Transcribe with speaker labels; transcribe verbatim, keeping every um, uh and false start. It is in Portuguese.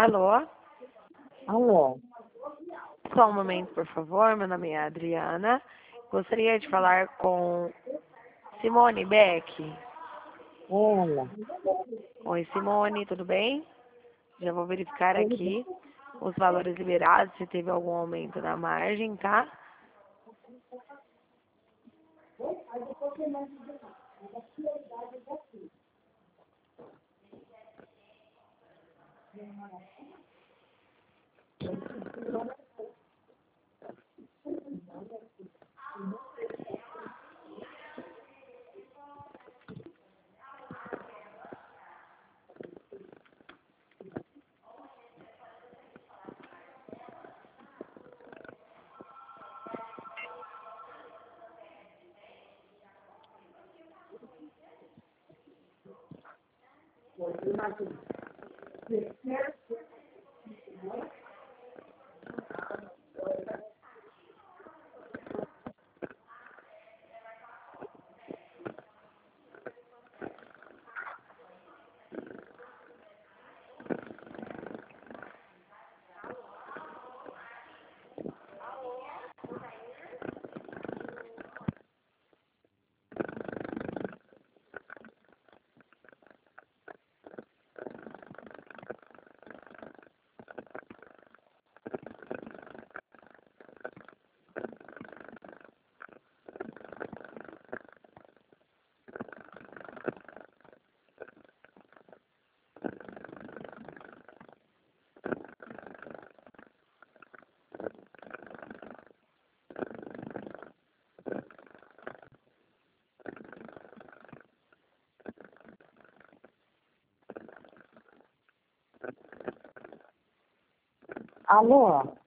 Speaker 1: Alô?
Speaker 2: Alô?
Speaker 1: Só um momento, por favor. Meu nome é Adriana. Gostaria de falar com Simone Beck.
Speaker 2: Ela.
Speaker 1: Oi, Simone, tudo bem? Já vou verificar aqui os valores liberados, se teve algum aumento na margem, tá?
Speaker 2: Alô?